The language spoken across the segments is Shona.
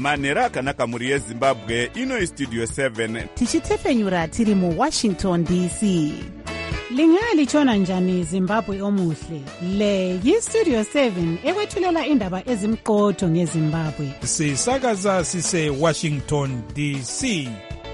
manhero akanaka mhuri yezimbabwe. Ino istudio 7 tichitefenyura tiri muwashington dc. Lingalitshona njani Zimbabwe omuhle? Le yistudio 7 ekwethulela indaba ezimqotho ngeZimbabwe. Sisakaza sise Washington DC.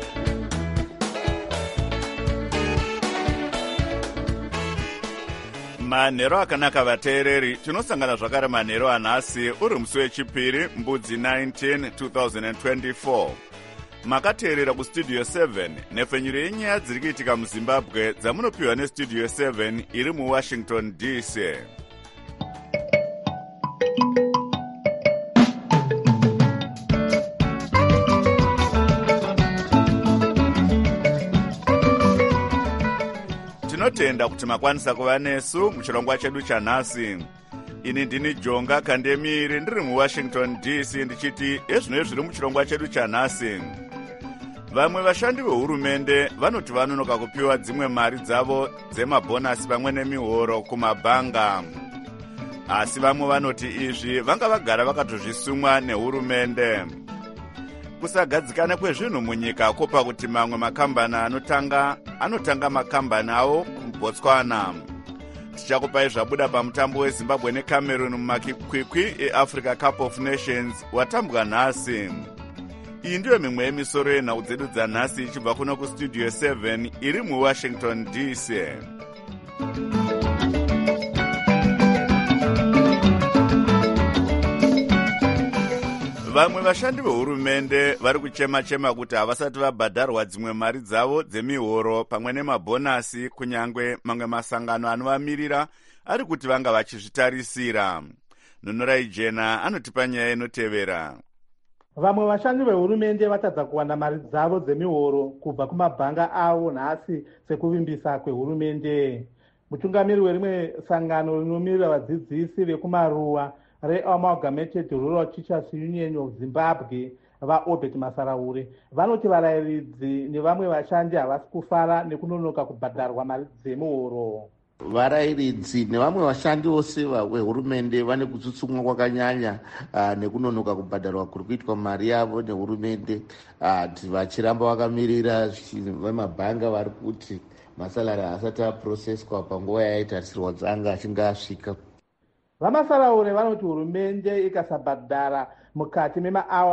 manhero akanaka vateereri. Tinosangana zvakare manhero anhasi uri musi wechipiri mbudzi 19 2024. Makateerera kustudio 7 nhefenyuro yenyaya dziri kuitika muzimbabwe dzamunopiwa nestudio 7 iri muwashington dc. Tinotenda kuti makwanisa kuva nesu muchirongwa chedu chanhasi. Ini ndini Jonga Kandemiri ndiri muwashington dc ndichiti ezvinoi zviri muchirongwa chedu chanhasi. Vamwe vashandi vehurumende vanoti vanonoka kupiwa dzimwe mari dzavo dzemabhonasi pamwe nemihoro kumabhanga. Asi vamwe vanoti izvi vanga vagara vakatozvisumwa nehurumende. Kusagadzikana kwezvinhu munyika kopa kuti mamwe makambani anotanga makambani awo kuBotswana. Tichakupai zvabuda pamutambo weZimbabwe neCameroon mumakwikwi eAfrica Cup of Nations watambwa nhasi. Iyi ndiyo mimwe yemisoro yenhau dzedu dzanhasi ichibva kuno kustudio 7 iri muwashington dc. Vamwe vashandi vehurumende vari kuchema-chema kuti havasati vabhadharwa dzimwe mari dzavo dzemihoro pamwe nemabhonasi, kunyangwe mamwe masangano anovamirira ari kuti vanga vachizvitarisira. Nunurai Jena anotipa nyaya inotevera. Vamwe vashandi vehurumende vatadza kuwana mari dzavo dzemihoro kubva kumabhanga avo nhasi sekuvimbisa kwehurumende. Mutungamiri werimwe sangano rinomirira vadzidzisi vekumaruwa reAmalgamated Rural Teachers Union of Zimbabwe vaObert Masaraure vanoti varayiridzi nevamwe vashandi havasi kufara nekunonoka kubhadharwa mari dzemihoro. Varayiridzi nevamwe vashandi vose vehurumende vane kutsutsumwa kwakanyanya nekunonoka kubhadharwa kuri kuitwa mari yavo nehurumende. Vachiramba vakamirira vemabhanga vari kuti masalari asati aproseswa panguva yaitarisirwa dzanga achinge asvika. Vamasaraure vanoti hurumende ikasabhadhara mukati memaawa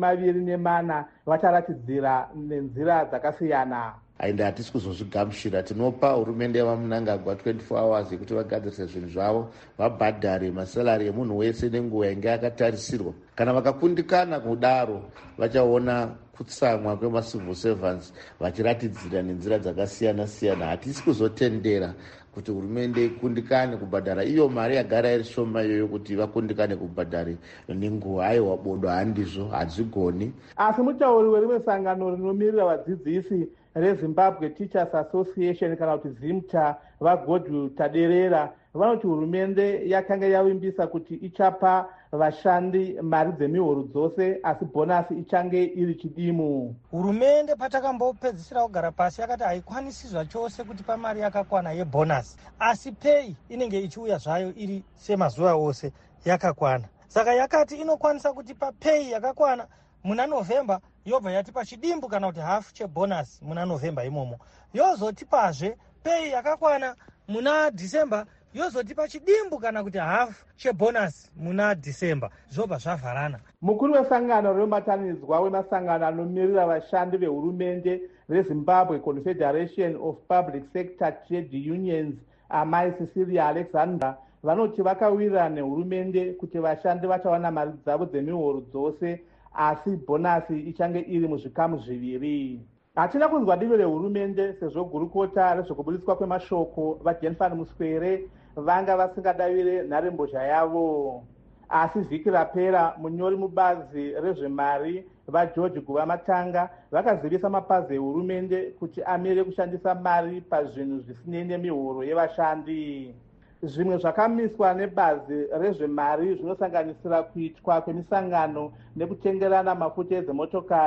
24 vacharatidzira nenzira dzakasiyana. Ende hatisi kuzozvigamuchira. Tinopa hurumende yavamunangagwa 24 hours yekuti vagadzirise zvinhu zvavo, vabhadhare masalari emunhu wese nenguva yange akatarisirwa. Kana vakakundikana kudaro vachaona kutsamwa kwemacivil servants vachiratidzira nenzira dzakasiyana-siyana. Hatisi kuzotendera kuti hurumende ikundikane kubhadhara iyo mari yagara iri shoma iyoyo kuti vakundikane kubhadhara nenguva. Aiwa bodo handizvo, hadzigoni. Asi mutauri werimwe sangano rinomirira vadzidzisi reZimbabwe Teachers Association kana kuti ZIMTA vaGodwill Taderera vanoti hurumende yakanga yavimbisa kuti ichapa vashandi mari dzemihoro dzose asi bhonasi ichange iri chidimu. Hurumende patakambopedzisira kugara pasi yakati haikwanisi zvachose kuti pa mari yakakwana yebhonasi, asi pay inenge ichiuya zvayo iri semazuva ose yakakwana. Saka yakati inokwanisa kuti pa pay yakakwana muna November yobva yatipa chidimbu kana kuti half chebhonasi muna November imomo, yozotipazve pay yakakwana muna December yozotipa chidimbu kana kuti half chebhonasi muna December. Zvobva zvavharana. Mukuru wesangano rinobatanidzwa wemasangano anomirira vashandi vehurumende reZimbabwe Confederation of Public Sector Trade Unions Amai Cecilia Alexander vanoti vakawirirana nehurumende kuti vashandi vachawana mari dzavo dzemihoro dzose asi bhonasi ichange iri muzvikamu zviviri. Hatina kunzwa divi rehurumende sezvo gurukota rezvekubudiswa kwemashoko vaJenfan Muswere vanga vasingadavire nharembozha yavo. Asi vhiki rapera munyori mubazi rezvemari vaGeorge Guvamatanga vakazivisa mapazi ehurumende kuti amire kushandisa mari pazvinhu zvisinei nemihoro yevashandi. Zvimwe zvakamiswa nebazi rezvemari zvinosanganisira kuitwa kwemisangano nekutengerana mafuta edzimotokari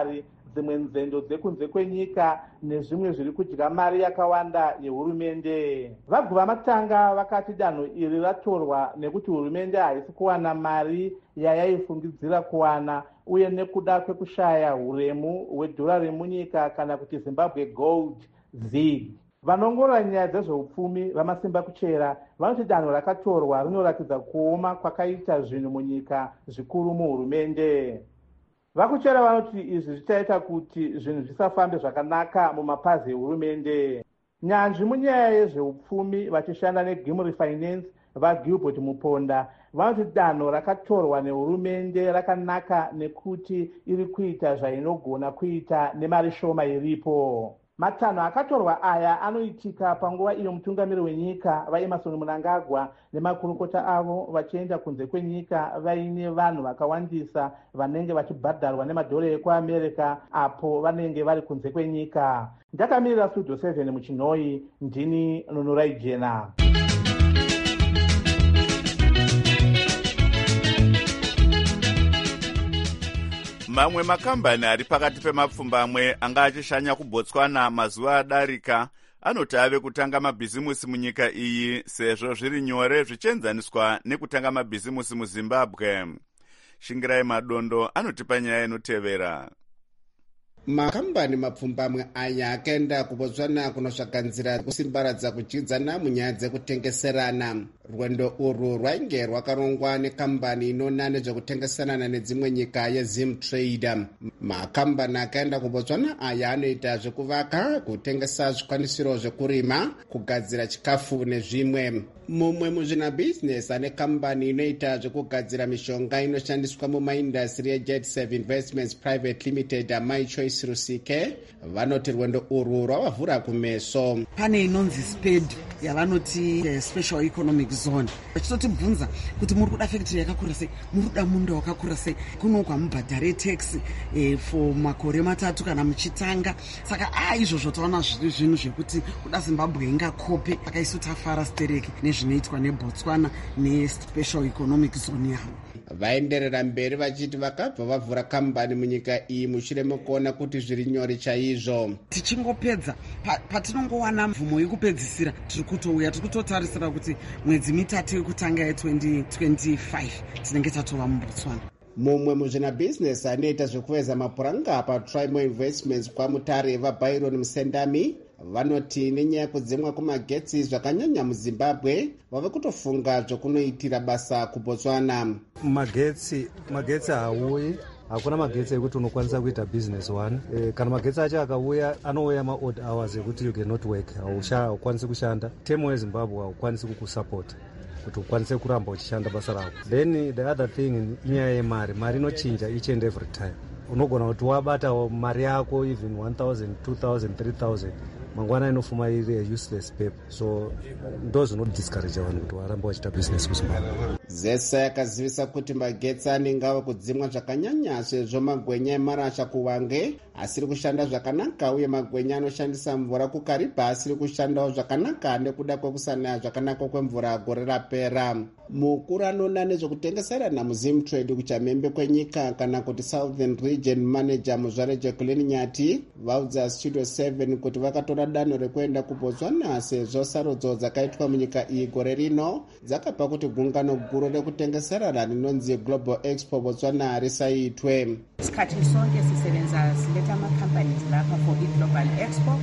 dzimwe nzendo dzekunze kwenyika nezvimwe zviri kudya mari yakawanda yehurumende. Vabvu vamatanga vakati danho iri ratorwa nekuti hurumende haisi kuwana mari yayaifungidzira kuwana uye nekuda kwekushaya huremu hwedhorari munyika kana kuti Zimbabwe Gold ZiG. Vanongorora nyaya dzezveupfumi vamasimba kuchera vanoti danho rakatorwa rinoratidza kuoma kwakaita zvinhu munyika zvikuru muhurumende. Vakuchera vanoti izvi zvichaita kuti zvinhu zvisafambe zvakanaka mumapazi ehurumende. Nyanzvi munyaya yezveupfumi vachishanda neGimri Finance vaGilbert Muponda vanoti danho rakatorwa nehurumende rakanaka nekuti iri kuita zvainogona kuita nemari shoma iripo. Matanho akatorwa aya anoitika panguva iyo mutungamiri wenyika vaEmmerson Mnangagwa nemakurukota avo vachienda kunze kwenyika vaine vanhu vakawandisa vanenge vachibhadharwa nemadhora ekuAmerica apo vanenge vari kunze kwenyika. Ndakamirira Studio 7 muChinoi, ndini Nunurai Jena. Mamwe makambani ari pakati pemapfumbamwe anga achishanya kuBotswana mazuva adarika anoti ave kutanga mabhizimusi munyika iyi sezvo zviri nyore zvichienzaniswa nekutanga mabhizimusi muZimbabwe. Shingirai Madondo anotipa nyaya inotevera. Makambani mapfumbamwe aya akaenda kuBotswana kunotsvaka nzira kusimbaradza kudyidzana munyaya dzekutengeserana. Rwendo urwu rwainge rwakarongwa nekambani inona nezvekutengeserana nedzimwe nyika yeZimtrade. Makambani akaenda kuBotswana aya anoita zvekuvaka, kutengesa zvikwanisiro zvekurima, kugadzira chikafu nezvimwe. Mumwe muzvinabhizinesi ane kambani inoita zvekugadzira mishonga inoshandiswa mumaindastri yeJet7 Investments Private Limited My Choice Rusike vanoti rwendo urwu rwavavhura kumeso. Pane inonzi SPED yavanoti Special Economic Zone. Vachitotibvunza kuti muri kuda factory yakakura sei, muri kuda munda wakakura sei, kunogwa mubhadhare tax for makore matatu kana muchitanga. Saka izvozvo taona zviri zvinhu zvekuti kuda Zimbabwe ingakope akaisu tafara stereki nezvinoitwa neBotswana neSpecial Economic Zone yavo. Vaenderera mberi vachiti vakabva vavhura kambani munyika iyi mushure mekuona kuti zviri nyore chaizvo. Tichingopedza patinongowana mvumo yekupedzisira tiri kutotarisira kuti mwedzi mitatu yekutanga ye2025 tinenge tatova muBotswana. Mumwe muzvinabhizinesi anoita zvekuveza mapuranga paTrimo Investments kwamutare vaByron Musendami vanoti nenyaya yekudzimwa kwemagetsi zvakanyanya muZimbabwe vave kutofunga zvokunoitira basa kuBotswana. Magetsi hauyi, hakuna magetsi ekuti unokwanisa kuita business one. Kana magetsi acho akauya anouya ma-odd hours ekuti you cannot work, haukwanisi kushanda. Temo yeZimbabwe haukwanisi kukusapota kuti ukwanise kuramba uchishanda basa rako. Then the other thing inyaya yemari, mari inochinja each and every time. Unogona kuti wabata mari yako even 1,000, 2,000, 3,000 mangwana inofuma iri useless paper. So ndo zvinodiscourage vanhu kuti varamba vachita business kuZimbabwe. Zesa yakazivisa kuti magetsi anenge ava kudzimwa zvakanyanya sezvo magwenya emarasha kuwange asiri kushanda zvakanaka uye magwenya anoshandisa mvura kukariba asiri kushandawo zvakanaka nekuda kwekusanaya zvakanaka kwemvura gore rapera. Mukuru anoona nezvekutengeserana muZimtrade kuchamhembe kwenyika kana kuti Southern Region Manager Muzvare Jacqueline Nyati vaudza Studio 7 kuti vakatora danho rekuenda kuBotswana sezvo sarudzo dzakaitwa munyika iyi gore rino dzakapa kuti gungano guru rekutengeserana rinonzi Global Expo Botswana risaitwe. Isikhathi sonke sisebenza siletha ama-companies lapha for i-Global Expo.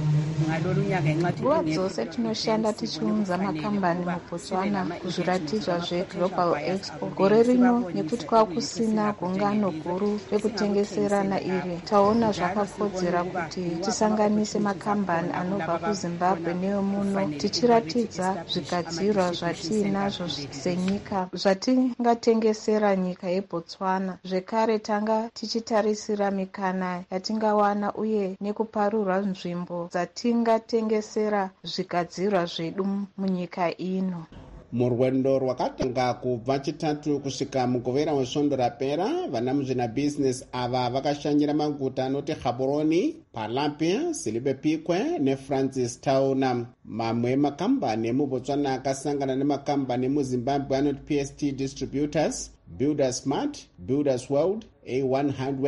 Nguva dzose tinoshanda tichiunza makambani muBotswana kuzviratidzwa zveGlobal Expo. Gore rino nekuti kwakusina gungano guru rekutengeserana iri, taona zvakakodzera kuti tisanganise makambani anobva kuZimbabwe neyomuno tichiratidza zvigadzirwa zvatiinazvo senyika zvatingatengesera nyika yeBotswana. Zvekare tanga tichitarisira mikana yatingawana uye nekuparura nzvimbo tingatengesera zvigadzirwa zvedu munyika ino. Murwendo rwakatanga kubva chitatu kusvika mugovera wesvondo rapera, vana muzvinabhizinesi ava vakashanyira maguta anoti Gaborone, Palapia, Silibepikwe neFrancis Town. Mamwe makambani emuBotswana akasangana nemakambani emuZimbabwe anoti PST Distributors, Builder Smart, Builders World, A1 Hardware,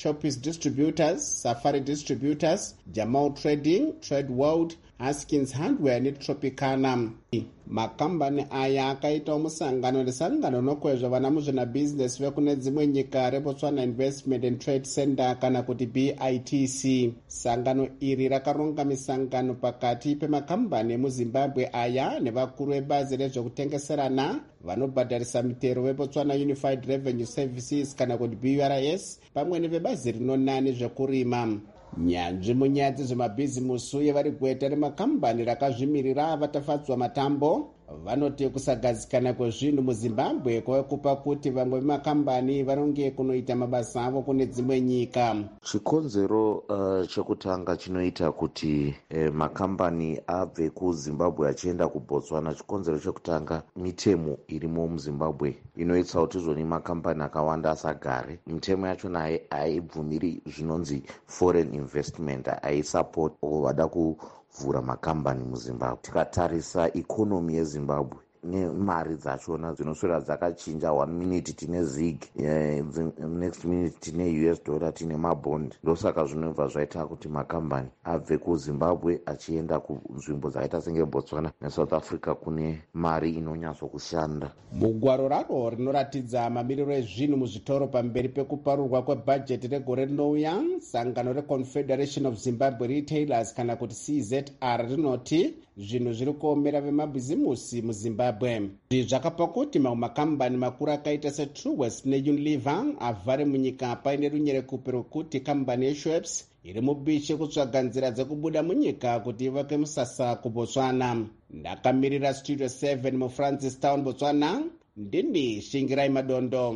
Choppies Distributors, Safari Distributors, Jamal Trading, Trade World, Haskins Hardware neTropicana. Makambani aya akaita musangano nesangano nokwezva vana muzvinabusiness vekune dzimwe nyika reBotswana Investment and Trade Center kana kuti BITC. Sangano iri rakaronga misangano pakati pemakambani emuZimbabwe aya nevakuru vebazi rezvekutengeserana vanobhadharisa mitero veBotswana Unified Revenue Services kana kuti BURS pamwe nevebazi rinonani zvekurima. Nyanzvi munyaya dzezvemabhizimusi uye vari gweta remakambani rakazvimirira vatafadzwa matambo vanoti kusagadzikana kwezvinhu muZimbabwe kwavekupa kuti vamwe vemakambani varonge kunoita mabasa avo kune dzimwe nyika. Chikonzero chekutanga chinoita kuti makambani abve kuZimbabwe achienda kuBotswana, chikonzero chekutanga mitemo irimo muZimbabwe inoita kuti zvoni makambani akawanda asagare. Mitemo yachona haibvumiri zvinonzi foreign investment, haisupport vada kuvhura makambani muZimbabwe. Tikatarisa ikonomi yeZimbabwe nemari dzachona dzinoswera dzakachinja, 1 minute tine zig, next minute tine US dollar, tine mabond. Ndosaka zvinobva zvaita kuti makambani abve kuZimbabwe achienda kunzvimbo dzakaita senge Botswana neSouth Africa kune mari inonyatsokushanda. Mugwaro raro rinoratidza mamiriro ezvinhu muzvitoro pamberi pekuparurwa kwebhajeti regore rinouya. Sangano reConfederation of Zimbabwe Retailers kana kuti CZR rinoti zvinhu zviri kuomera vemabhizimusi muZimbabwe. Izvi zvakapa kuti mamwe makambani makuru akaita seTruworths neUnilever avhare munyika paine runyerekupe rwekuti kambani yeShweppes iri mubishi kutsvaga nzira dzekubuda munyika kuti ivake musasa kuBotswana. Ndakamirira Studio 7 muFrancistown, Botswana. Ndini Shingirai Madondo.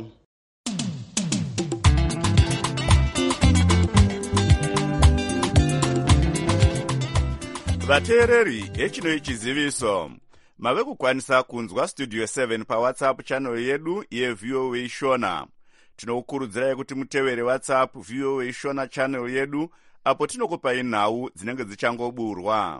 Vateereri, echino chiziviso. Mave kukwanisa kunzwa Studio 7 paWhatsApp channel yedu yeVOA Shona. Tinokukurudzirai kuti mutevere WhatsApp VOA Shona channel yedu apo tinokupai nhau dzinenge dzichangoburwa.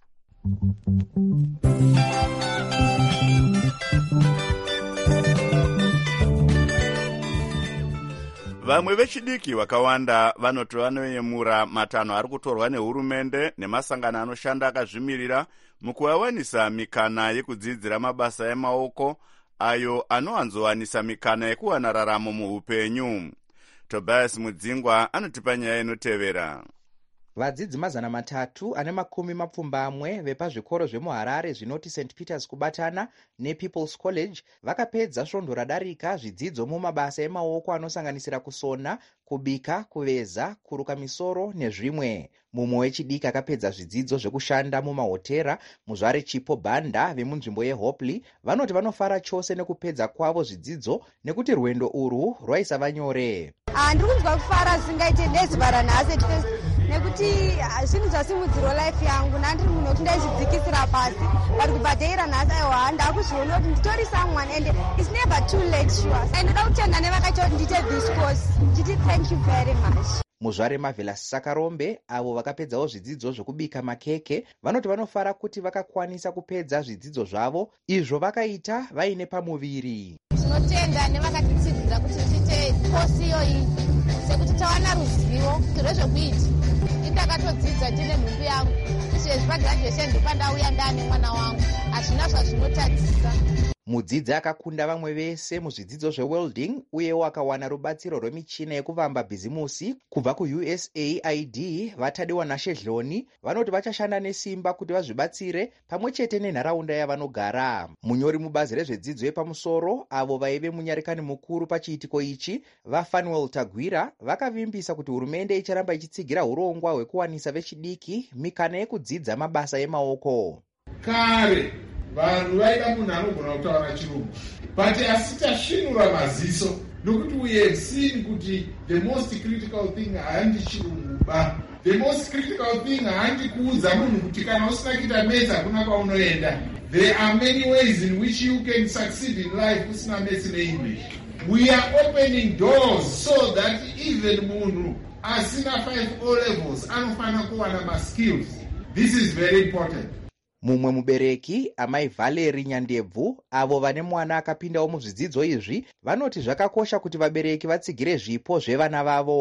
Vamwe vechidiki vakawanda vanoti vanoyemura matanho ari kutorwa nehurumende nemasangano anoshanda akazvimirira mukuvawanisa mikana yekudzidzira mabasa emaoko ayo anowanzowanisa mikana yekuwana raramo muupenyu. Tobias Mudzingwa anotipa nyaya inotevera. Vadzidzi 320 vepazvikoro zvemuHarare zvinoti St Peters kubatana nePeople's College vakapedza svondo radarika zvidzidzo mumabasa emaoko anosanganisira kusona, kubika, kuveza, kuruka misoro nezvimwe. Mumwe wechidiki akapedza zvidzidzo zvekushanda mumahotera muzvare Chipo Banda vemunzvimbo yeHopley vanoti vanofara chose nekupedza kwavo zvidzidzo nekuti rwendo urwu rwaisava nyore. Ndiri kunzwa kufara zvingaite ndezivara nhasi nekuti zvinhu zvasimudziro life yangu nandiri munhu wekuti ndaizidzikisira pasi vari kubhadhaira nhasi aiwa ndakuzviona kuti nditori someone and it's never too late sure. Ndoda kutenda nevakaita kuti ndiite this course nditi thank you very much. Muzvare Marvelous Sakarombe avo vakapedzawo zvidzidzo zvokubika makeke vanoti vanofara kuti vakakwanisa kupedza zvidzidzo zvavo izvo vakaita vaine pamuviri. Tinotenda nevakatitsidzira kuti tiite kosi iyoyi sekuti tawana ruzivo rwezvekuita. Ndakatodzidza ndine nhumbi yangu izvezvi pagraduation ndipandauya ndane mwana wangu hazvina zvazvinotadzisa. Mudzidzi akakunda vamwe vese muzvidzidzo zvewelding uyewo akawana rubatsiro rwemichina yekuvamba bhizimusi kubva kuUSAID. Vatadiwa naShedhloni vanoti vachashanda nesimba kuti vazvibatsire pamwe chete nenharaunda yavanogara. Munyori mubazi rezvedzidzo yepamusoro avo vaive munyarikani mukuru pachiitiko ichi vaFanuel Tagwira vakavimbisa kuti hurumende icharamba ichitsigira urongwa hwekuwanisa vechidiki mikana yekudzidza mabasa emaoko. Kare vanhu vaida munhu anogona kutaura chirungu but asi tasvinura maziso nokuti we have seen kuti the most critical thing handi chirungu ba. The most critical thing handi kuudza munhu kuti kana usina kuita maths hakuna kwaunoenda. There are many ways in which you can succeed in life usina maths neEnglish. We are opening doors so that even munhu asina 5 O levels anofana kuwana ma-skills. This is very important. Mumwe mubereki amai Valeri Nyandebvu avo vane mwana akapindawo muzvidzidzo izvi vanoti zvakakosha kuti vabereki vatsigire zvipo zvevana vavo.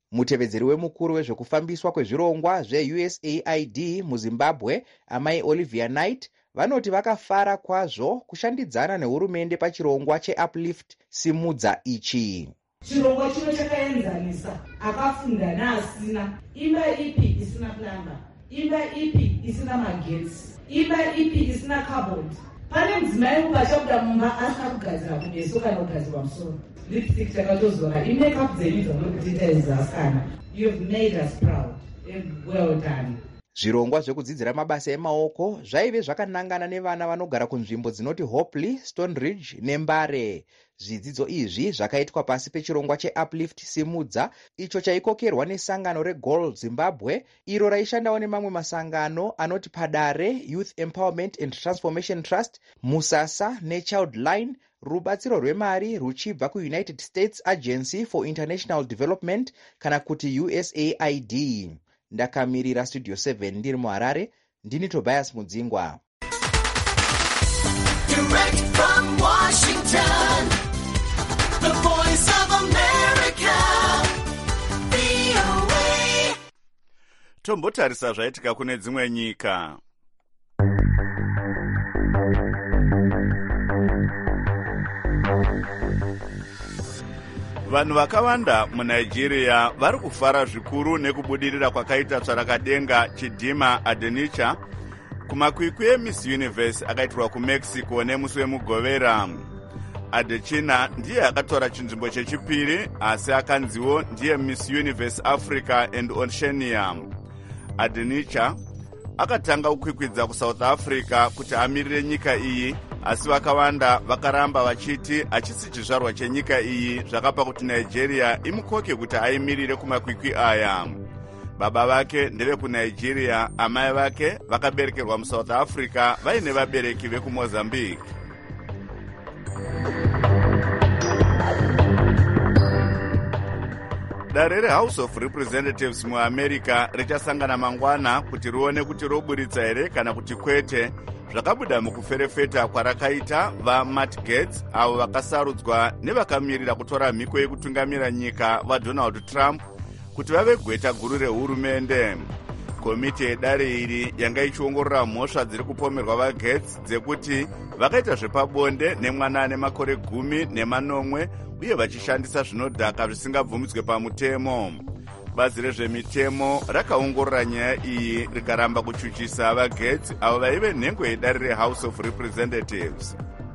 Mutevedzeri wemukuru wezvekufambiswa kwezvirongwa zveUSAID muZimbabwe, amai Olivia Knight, vanoti vakafara kwazvo kushandidzana nehurumende pachirongwa cheUplift Simudza ichi. Chirongwa chino chakaenzanisa akafunda neasina, imba ipi isina plamba, imba ipi isina magetsi, imba ipi isina cupboard. Pane mudzimai ukachabuda mumba asina kugadzira kumeso kana kugadzirwa musoro. Lipstick takatozora imakeup dzenyu dzanokutiita izaskana. You've made us proud and well done. Zvirongwa zvekudzidzira mabasa emaoko zvaive zvakanangana nevana vanogara kunzvimbo dzinoti Hopley, Stone Ridge neMbare. Zvidzidzo izvi zvakaitwa pasi pechirongwa cheUplift Simudza, icho chaikokerwa nesangano reGoal Zimbabwe, iro raishandawo nemamwe masangano anoti Padare Youth Empowerment and Transformation Trust, Musasa neChildline, rubatsiro rwemari ruchibva kuUnited States Agency for International Development kana kuti USAID. Ndakamirira Studio 7 ndiri muHarare, ndini Tobias Mudzingwa. Direct from Washington, the voice of America, VOA. Tombotarisa zvaitika kune dzimwe nyika. Vanhu vakawanda muNigeria vari kufara zvikuru nekubudirira kwakaita tsvarakadenga Chidima Adenicha kumakwikwi eMiss Universe akaitirwa kuMexico nemusi wemugovera. Adechina ndiye akatora chinzvimbo chechipiri, asi akanziwo ndiye Miss Universe Africa and Oceania. Adenicha akatanga kukwikwidza kuSouth Africa kuti amirire nyika iyi, asi vakawanda vakaramba vachiti achisi chizvarwa chenyika iyi zvakapa kuti Nigeria imukoke kuti aimirire kumakwikwi aya. Baba vake ndeve kuNigeria, amai vake vakaberekerwa muSouth Africa vaine vabereki vekuMozambique. Dare reHouse of Representatives muAmerica richasangana mangwana kuti rione kuti roburitsa here kana kuti kwete zvakabuda mukuferefeta kwarakaita vaMatt Gaetz, avo vakasarudzwa nevakamirira kutora mhiko yekutungamira nyika vaDonald Trump kuti vave gweta guru rehurumende. Komiti yedare iri yanga ichiongorora mhosva dziri kupomerwa vaGaetz dzekuti vakaita zvepabonde nemwana ane makore 19 uye vachishandisa zvinodhaka zvisingabvumidzwe pamutemo. Bazi rezvemitemo rakaongorora nyaya iyi rikaramba kuchuchisa vaGaetz avo vaive nhengo yedare reHouse of Representatives.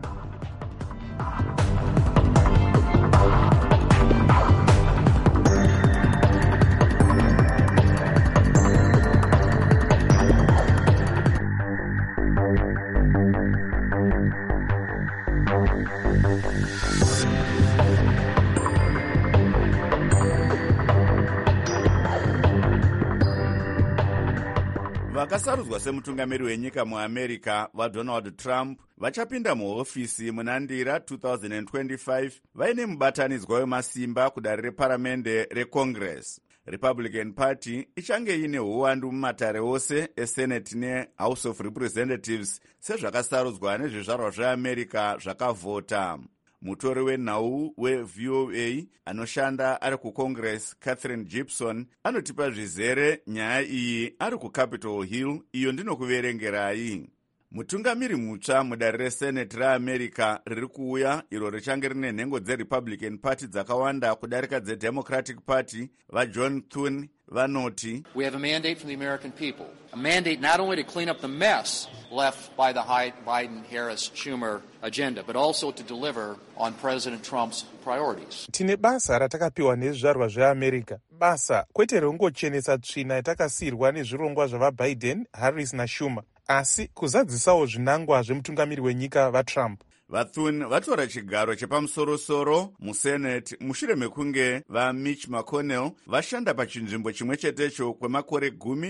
Vakasarudzwa semutungamiri wenyika muAmerica vaDonald Trump vachapinda muhofisi munandira 2025 vaine mubatanidzwa wemasimba kudare reparamende reCongress. Republican Party ichange ine uwandu mumatare ose eSenate neHouse of Representatives sezvakasarudzwa nezvizvarwa zveAmerica zvakavhota. Mutori wenhau weVOA anoshanda ari kuCongress, Catherine Gibson, anotipa zvizere nyaya iyi ari kuCapitol Hill, iyo ndinokuverengerai. Mutungamiri mutsva mudare reSenate reAmerica riri kuuya, iro richange rine nhengo dzeRepublican Party dzakawanda kudarika dzeDemocratic Party, vaJohn Thune vanoti, We have a mandate from the American people, a mandate not only to clean up the mess left by the Biden-Harris-Schumer agenda, but also to deliver on President Trump's priorities. Tine basa ratakapiwa nezvizvarwa zveAmerica, basa kwete rongochenesa tsvina yatakasiyirwa nezvirongwa zvavaBiden, Harris naSchumer, asi kuzadzisawo zvinangwa zvemutungamiri wenyika vaTrump. Vathune vatora chigaro chepamusoro-soro muSenate mushure mekunge vaMitch McConnell vashanda pachinzvimbo chimwe chetecho kwemakore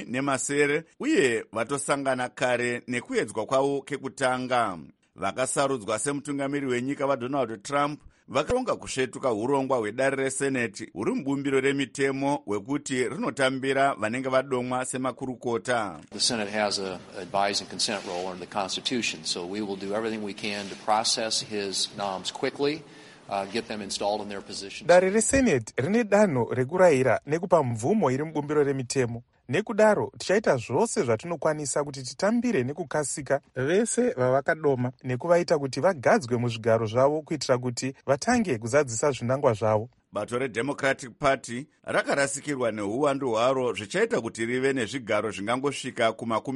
10 uye vatosangana kare nekuedzwa kwavo kekutanga. Vakasarudzwa semutungamiri wenyika vaDonald Trump vakaronga kusvetuka urongwa hwedare reSenate huri mubumbiro remitemo hwekuti rinotambira vanenge vadomwa semakurukota. The Senate has an advising consent role under the Constitution, so we will do everything we can to process his noms quickly. get them installed in their positions. Dare resenate rine danho rekurayira nekupa mvumo iri mubumbiro remitemo. Nekudaro tichaita zvose zvatinokwanisa kuti titambire nekukasika vese vavakadoma nekuvaita kuti vagadzwe muzvigaro zvavo kuitira kuti vatange kuzadzisa zvinangwa zvavo. Bato reDemocratic Party rakarasikirwa neuwandu hwaro zvichaita kuti rive nezvigaro zvingangosvika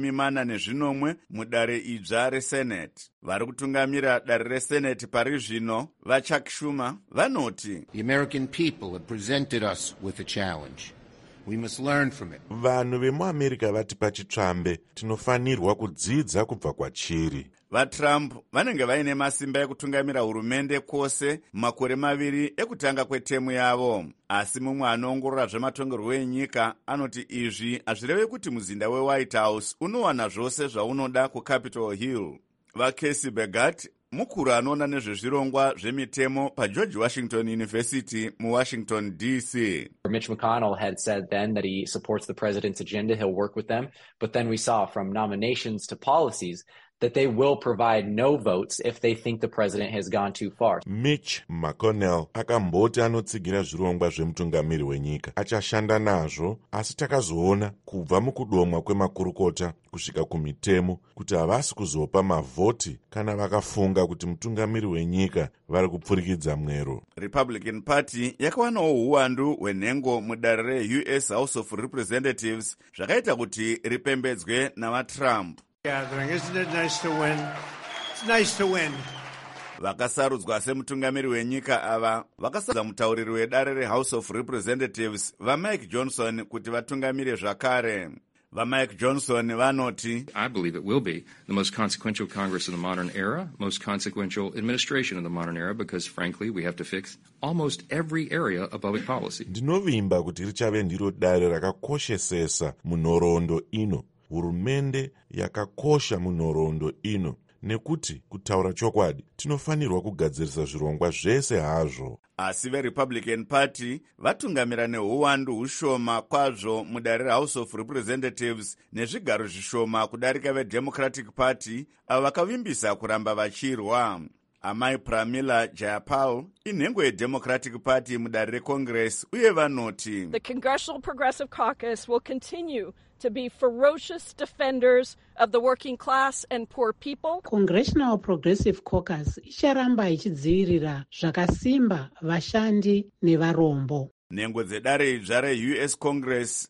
ku40 mudare idzva reSenate. Vari kutungamira dare reSenate pari zvino vaChuck Schumer vanoti, The American people have presented us with a challenge. We must learn from it. Vanhu vemuAmerica vatipa chitsvambe, tinofanirwa kudzidza kubva kwachiri. VaTrump vanenge vaine masimba ekutungamira hurumende kwose makore 2 ekutanga kwetemu yavo. Asi mumwe anoongorora zvematongerwo enyika anoti izvi hazvireve kuti muzinda weWhite House unowana zvose zvaunoda kuCapitol Hill. VaCasey Begat mukuru anoona nezvezvirongwa zvemitemo paGeorge Washington University muWashington, D.C. Mitch McConnell had said then that he supports the president's agenda, he'll work with them. But then we saw from nominations to policies that they will provide no votes if they think the president has gone too far. Mitch McConnell akamboti anotsigira zvirongwa zvemutungamiri wenyika. Achashanda nazvo, asi takazoona kubva mukudomwa kwemakurukota kusvika kumitemo kuti havasi kuzopa mavhoti kana vakafunga kuti mutungamiri wenyika vari kupfurikidza mwero. Republican Party yakawanawo uwandu hwenhengo mudare reUS House of Representatives zvakaita kuti ripembedzwe navaTrump. Gathering, isn't it nice to win? It's nice to win. Vakasarudzwa semutungamiri wenyika ava vakasadza mutauriri wedare reHouse of Representatives vaMike Johnson kuti vatungamire zvakare. VaMike Johnson vanoti, I believe it will be the most consequential Congress in the modern era, most consequential administration in the modern era, because frankly we have to fix almost every area of public policy. Ndinovimba kuti richave ndiro dare rakakoshesesa munhoroondo ino. Hurumende yakakosha munhoroondo ino, nekuti kutaura chokwadi tinofanirwa kugadzirisa zvirongwa zvese hazvo. Asi veRepublican Party vatungamira neuwandu hushoma kwazvo mudare reHouse of Representatives nezvigaro zvishoma kudarika veDemocratic Party avo vakavimbisa kuramba vachirwa. Amai Pramila Jayapal inhengo yeDemocratic Party mudare reCongress uye vanoti, The Congressional Progressive Caucus will continue to be ferocious defenders of the working class and poor people. Congressional Progressive Caucus icharamba ichidzivirira zvakasimba vashandi nevarombo. Nhengo dzedare idzva reUS Congress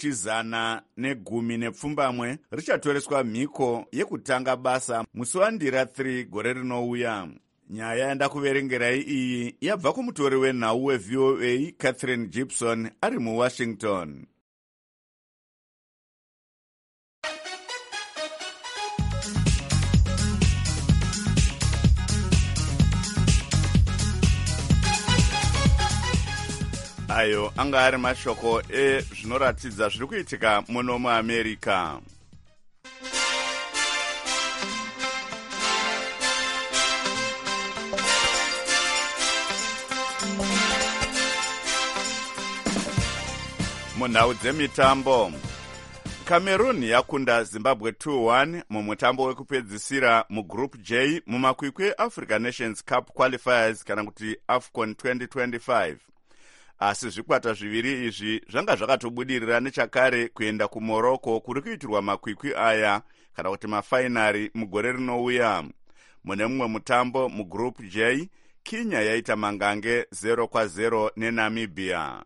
rechizana10 richatoreswa mhiko yekutanga basa musi waNdira 3 gore rinouya. Nyaya yandakuverengerai iyi yabva kumutori wenhau weVOA Catherine Gibson ari muWashington. Ayo anga ari mashoko ezvinoratidza zviri kuitika muno muAmerica. Munhau dzemitambo, Cameroon yakunda Zimbabwe 2-1 mumutambo wekupedzisira mugroup J mumakwikwi African Nations Cup qualifiers kana kuti AFCON 2025. Asi zvikwata zviviri izvi zvanga zvakatobudirira nechakare kuenda kuMorocco kuri kuitirwa makwikwi aya kana kuti mafainari mugore rinouya. Mune mumwe mutambo mugroup J, Kenya yaita mangange 0-0 neNamibia.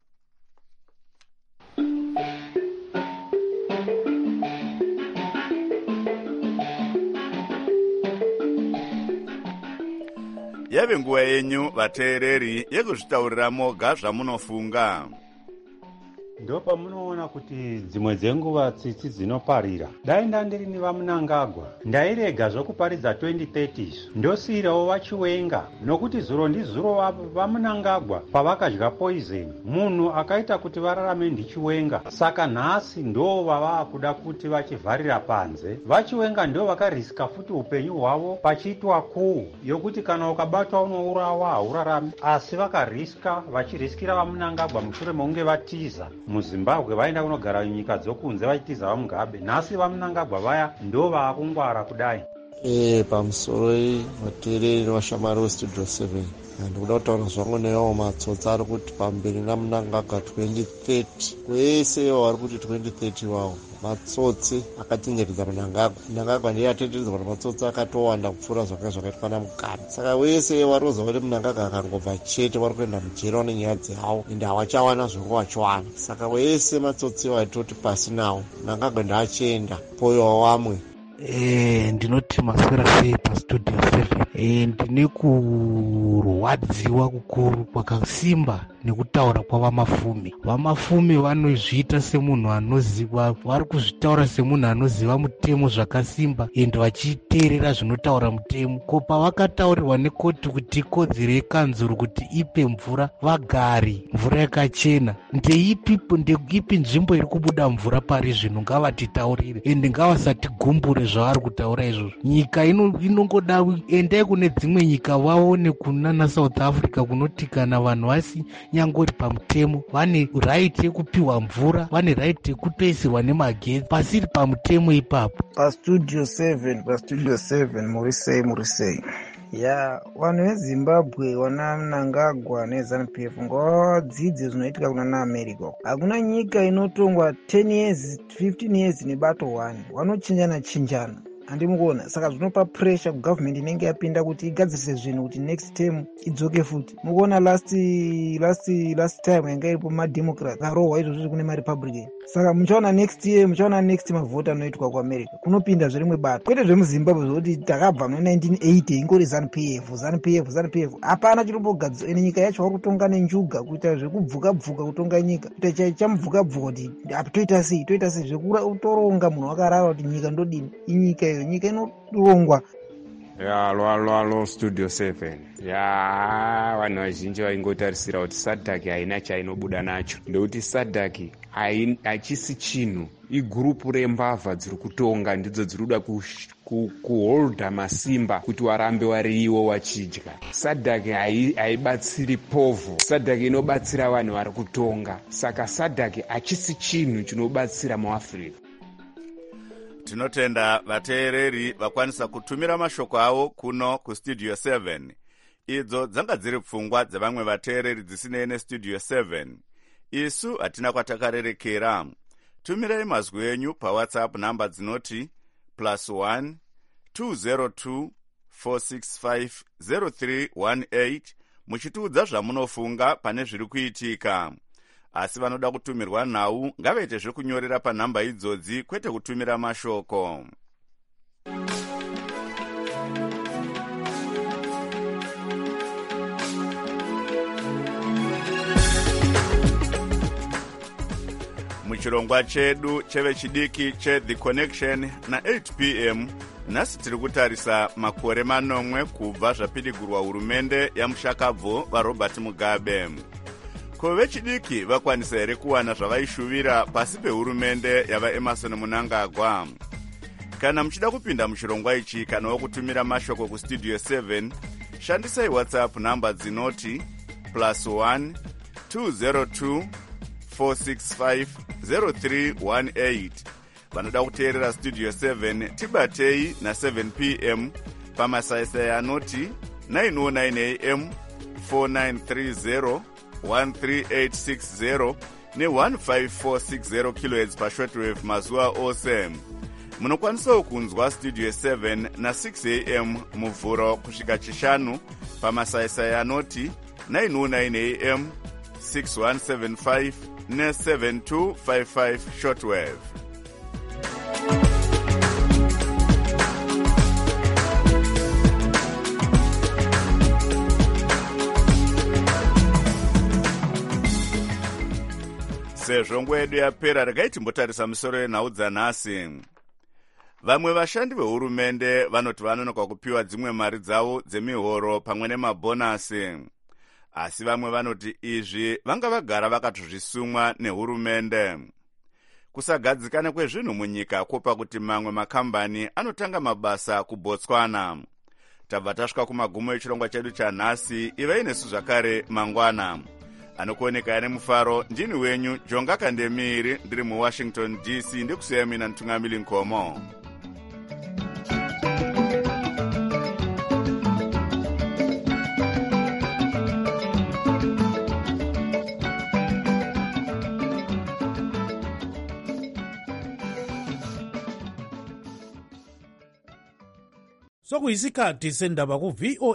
Yave nguva yenyu vateereri yekuzvitaurira moga zvamunofunga. Ndopamunoona kuti dzimwe dzenguva tsitsi dzinoparira. Dai ndandiri nevamunangagwa ndairega zvokuparidza 2030 ndosiyirawo vachiwenga, nokuti zuro ndizuro vamunangagwa pavakadya poison munhu akaita kuti vararame ndichiwenga. Saka nhasi ndo vava kuda kuti vachivharira panze. Vachiwenga ndo vakariska futi upenyu hwavo pachiitwa kuu yokuti kana ukabatwa unourawa haurarami, asi vakariska vachiriskira vamunangagwa mushure mokunge vatiza. MuZimbabwe vaenda kunogara nyika dzokunze vachitiza vaMugabe. Nhasi vamunangagwa vaya ndo vaakungwara kudai. pamusoro vateereri vashamari westudio 7 ndikuda kutaura zvangu neyawo matsotsi ari kuti pamberi namunangagwa 2030 kwese ivo vari kuti 2030 wavo matsotsi akatenderedza munangagwa ndiye atenderedza kuti matsotsi akatowanda kupfuura zvakanga zvakaitwa namugari. Saka wese ivo vari kuziva kuti munangagwa akangobva chete vari kuenda mujero nenyaya dzavo ende havachawana zvongo vachiwana. Saka wese matsotsi ivo aitoti pasi nawo munangagwa ndaachienda poiwa vamwe. Ndinoti maswera sei pastudio 7. Ndine kurwadziwa kukuru kwakasimba nekutaura kwavamafumi. Vamafumi vanozviita semunhu anoziva, vari kuzvitaura semunhu anoziva mutemo zvakasimba ende vachiteerera zvinotaura mutemo. Ko pavakataurirwa nekoti kuti ikodzero yekanzuro kuti ipe mvura vagari mvura yakachena, ndeipi nzvimbo iri kubuda mvura pari zvino ngavatitaurire ende ngavasatigumbure zvavari kutaura izvozvo. Nyika inongoda endai kune dzimwe nyika vaone kunana South Africa kunoti kana vanhu vasi nyangori pamutemo vane right yekupiwa mvura, vane right yekutoisirwa nemagetsi pasiri pamutemo ipapo. Pastudio 7 muri sei vanhu vezimbabwe wana Mnangagwa neZANU-PF ngavadzidze zvinoitika kuna America. Hakuna nyika inotongwa 10 years 15 years nebato 1, vanochinjana handimukuona. Saka zvinopa pressure kugovernment inenge yapinda kuti igadzirise zvinhu kuti next term idzoke futi. Mukuona last time yanga iripo mademocrat karohwa izvozvo kune marepublican. Saka muchaona next mavhoti anoitwa kuAmerica kunopinda zverimwe bato, kwete zvemuzimbabwe zvokuti takabva no1980 ingori ZANU-PF. Hapana chirombogadziso ene nyika yacho vari kutonga nenjuga kuita zvekubvuka kutonga nyika kuita chamubvuka kuti toita sei zvekutoronga munhu wakarara kuti nyika ndodini. Inyika iyo nyika inorongwa. Alo studio 7 vanhu vazhinji vaingotarisira kuti SADC haina chainobuda nacho, ndekuti SADC hachisi chinhu, igurupu rembavha dziri kutonga ndidzo dziri kuda kuholda masimba kuti warambe vari iwo wachidya. SADC haibatsiri povhu, SADC inobatsira vanhu vari kutonga. Saka SADC hachisi chinhu chinobatsira muAfrica. Tinotenda vateereri vakwanisa kutumira mashoko avo kuno kustudio 7. Idzo dzanga dziri pfungwa dzevamwe vateereri dzisinei nestudio 7. Isu hatina kwatakarerekera. Tumirai mazwi enyu paWhatsApp namba dzinoti +1 202 465 0318 muchitiudza zvamunofunga pane zviri kuitika. Asi vanoda kutumirwa nhau ngavaite zvekunyorera panhamba idzodzi kwete kutumira mashoko. Muchirongwa chedu chevechidiki cheThe Connection na8 p.m. nhasi tiri kutarisa makore manomwe kubva zvapidigurwa hurumende yamushakabvu vaRobert Mugabe. Ko vechidiki vakwanisa here kuwana zvavaishuvira pasi pehurumende yavaEmerson Mnangagwa? Kana muchida kupinda muchirongwa ichi kana kutumira mashoko kustudio 7, shandisai WhatsApp namba dzinoti +1 202 465 0318. Vanoda kuteerera studio 7 tibatei na7 p.m. pamasaisai anoti 909 am 4930 13860 ne15460 kHz pashortwave mazuva ose. Munokwanisawo kunzwa studio 7 na6 am muvhuro kusvika chishanu pamasaisai anoti 909 am 6175 ne7255 shortwave. Sezvo nguva yedu yapera, regai timbotarisa misoro yenhau dzanhasi. Vamwe vashandi vehurumende vanoti vanonoka kupiwa dzimwe mari dzavo dzemihoro pamwe nemabhonasi. Asi vamwe vanoti izvi vanga vagara vakatozvisumwa nehurumende. Kusagadzikana kwezvinhu munyika kopa kuti mamwe makambani anotanga mabasa kuBotswana. Tabva tasvika kumagumo echirongwa chedu chanhasi. Ivai nesu zvakare mangwana. Anokuoneka nemufaro ndini wenyu Jonga Kandemiri, ndiri muWashington DC, ndikusiyamina Ntungamili Nkomo. sokuyisikhathi sendaba ku VOA